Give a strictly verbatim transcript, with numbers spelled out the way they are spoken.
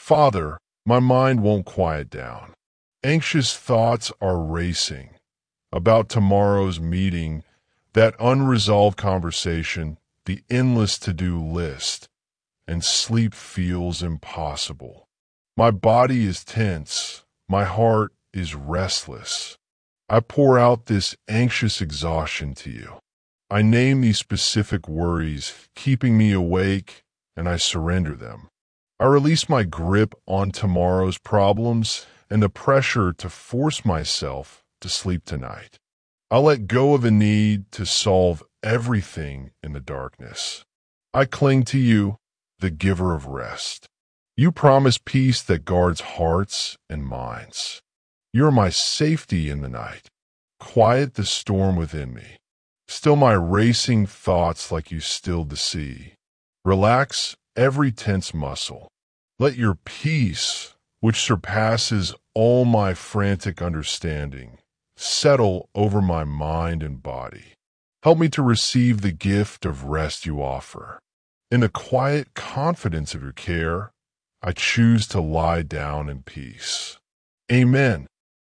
Father, my mind won't quiet down. Anxious thoughts are racing about tomorrow's meeting, that unresolved conversation, the endless to-do list, and sleep feels impossible. My body is tense. My heart is restless. I pour out this anxious exhaustion to you. I name these specific worries, keeping me awake, and I surrender them. I release my grip on tomorrow's problems and the pressure to force myself to sleep tonight. I let go of a need to solve everything in the darkness. I cling to you, the giver of rest. You promise peace that guards hearts and minds. You're my safety in the night. Quiet the storm within me. Still my racing thoughts like you stilled the sea. Relax every tense muscle. Let your peace, which surpasses all my frantic understanding, settle over my mind and body. Help me to receive the gift of rest you offer. In the quiet confidence of your care, I choose to lie down in peace. Amen.